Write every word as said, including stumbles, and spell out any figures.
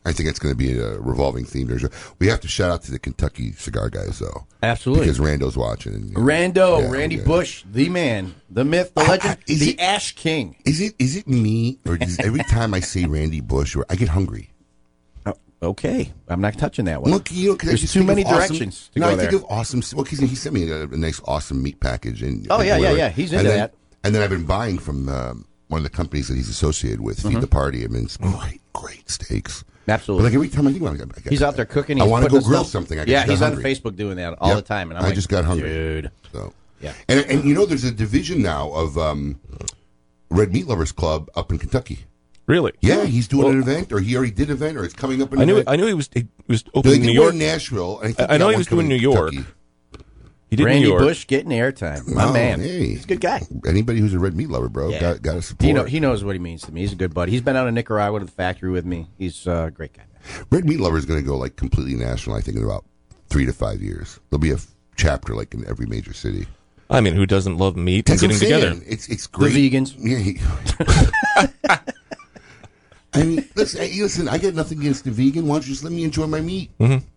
I think it's going to be a revolving theme. There's a, we have to shout out to the Kentucky cigar guys, though. Absolutely. Because Rando's watching. And, you know, Rando, yeah, Randy yeah. Bush, the man, the myth, the legend, I, I, the it, Ash King. Is it is it me, or does every time I say Randy Bush, or I get hungry? Oh, okay. I'm not touching that one. Look, you know, 'cause I There's just too think many of awesome, directions to no, go I there. think of awesome. Well, he he sent me a, a nice, awesome meat package. And, Oh, and yeah, yeah, whatever. yeah. He's into and then, that. And then I've been buying from um, one of the companies that he's associated with, Feed Mm-hmm. the Party. I mean, it's great, great steaks. Absolutely. But like every time I think about it, I got, He's out there cooking. He's I want to putting go grill stuff- something. I yeah, just got he's hungry. on Facebook doing that all Yep. the time. And I'm I like, just got hungry. Dude. So. Yeah. And, and you know, there's a division now of um, Red Meat Lovers Club up in Kentucky. Really? Yeah, he's doing Well, an event, or he already did an event, or it's coming up an I knew. event. I knew he was. He was They opening in did New one York. in Nashville. And I, think I they know got he one was doing coming in New York. Kentucky. He did Randy New York. Bush getting airtime. My Oh, man. hey. He's a good guy. Anybody who's a Red Meat Lover, bro, Yeah. got got to support. He, know, he knows what he means to me. He's a good buddy. He's been out in Nicaragua to the factory with me. He's uh, a great guy. Red Meat Lover is going to go like completely national. I think in about three to five years, there'll be a f- chapter like in every major city. I mean, who doesn't love meat That's and what getting I'm together? saying. It's it's great. The vegans. Yeah. he- I mean, listen, hey, listen. I got nothing against the vegan. Why don't you just let me enjoy my meat? Mm-hmm.